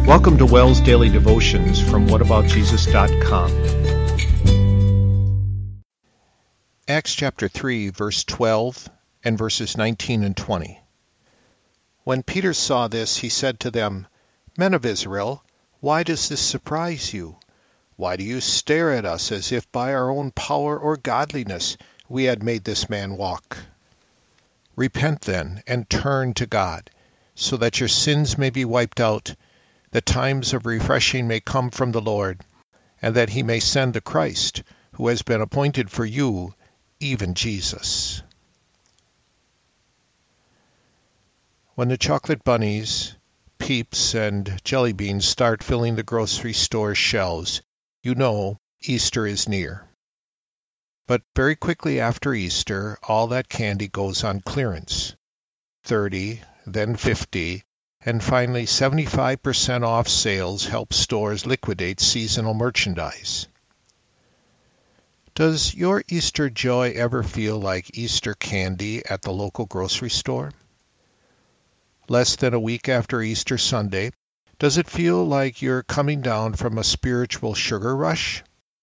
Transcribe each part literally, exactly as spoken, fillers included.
Welcome to Wells Daily Devotions from what about jesus dot com. Acts chapter three, verse twelve and verses nineteen and twenty. When Peter saw this, he said to them, Men of Israel, why does this surprise you? Why do you stare at us as if by our own power or godliness we had made this man walk? Repent then and turn to God, so that your sins may be wiped out, that times of refreshing may come from the Lord, and that he may send the Christ, who has been appointed for you, even Jesus. When the chocolate bunnies, Peeps, and jelly beans start filling the grocery store shelves, you know Easter is near. But very quickly after Easter, all that candy goes on clearance. thirty, then fifty, and finally seventy-five percent off sales help stores liquidate seasonal merchandise. Does your Easter joy ever feel like Easter candy at the local grocery store? Less than a week after Easter Sunday, does it feel like you're coming down from a spiritual sugar rush?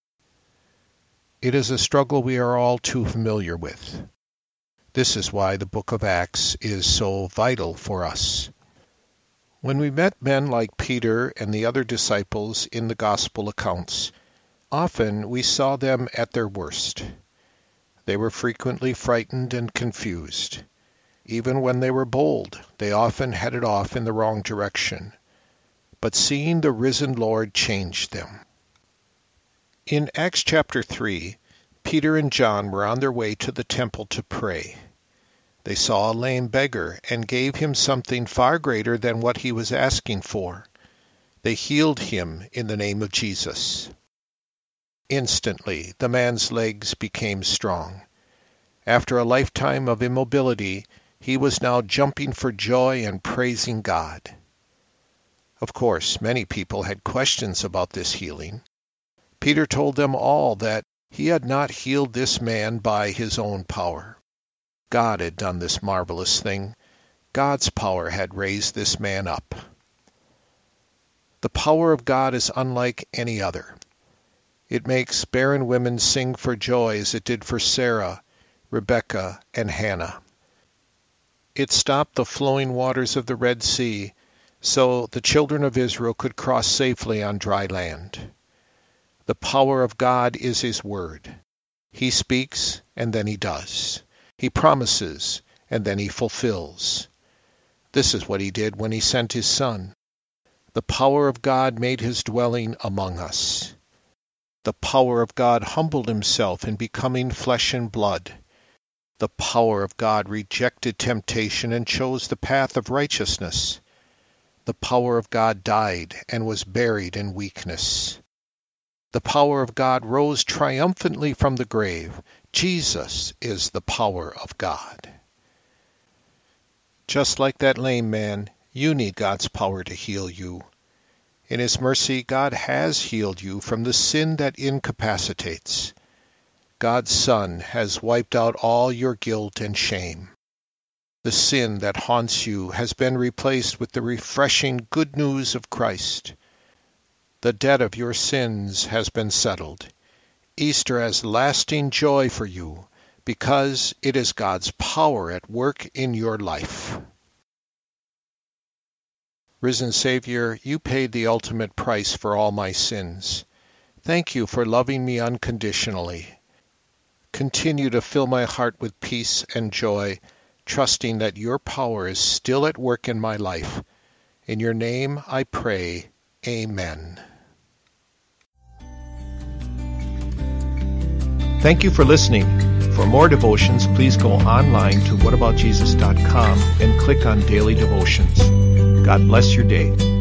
It is a struggle we are all too familiar with. This is why the book of Acts is so vital for us. When we met men like Peter and the other disciples in the gospel accounts, often we saw them at their worst. They were frequently frightened and confused. Even when they were bold, they often headed off in the wrong direction. But seeing the risen Lord changed them. In Acts chapter three, Peter and John were on their way to the temple to pray. They saw a lame beggar and gave him something far greater than what he was asking for. They healed him in the name of Jesus. Instantly, the man's legs became strong. After a lifetime of immobility, he was now jumping for joy and praising God. Of course, many people had questions about this healing. Peter told them all that he had not healed this man by his own power. God had done this marvelous thing. God's power had raised this man up. The power of God is unlike any other. It makes barren women sing for joy as it did for Sarah, Rebekah, and Hannah. It stopped the flowing waters of the Red Sea so the children of Israel could cross safely on dry land. The power of God is His word. He speaks, and then He does. He promises, and then He fulfills. This is what He did when He sent His Son. The power of God made His dwelling among us. The power of God humbled Himself in becoming flesh and blood. The power of God rejected temptation and chose the path of righteousness. The power of God died and was buried in weakness. The power of God rose triumphantly from the grave. Jesus is the power of God. Just like that lame man, you need God's power to heal you. In His mercy, God has healed you from the sin that incapacitates. God's Son has wiped out all your guilt and shame. The sin that haunts you has been replaced with the refreshing good news of Christ. The debt of your sins has been settled. Easter has lasting joy for you because it is God's power at work in your life. Risen Savior, you paid the ultimate price for all my sins. Thank you for loving me unconditionally. Continue to fill my heart with peace and joy, trusting that your power is still at work in my life. In your name I pray. Amen. Thank you for listening. For more devotions, please go online to what about jesus dot com and click on Daily Devotions. God bless your day.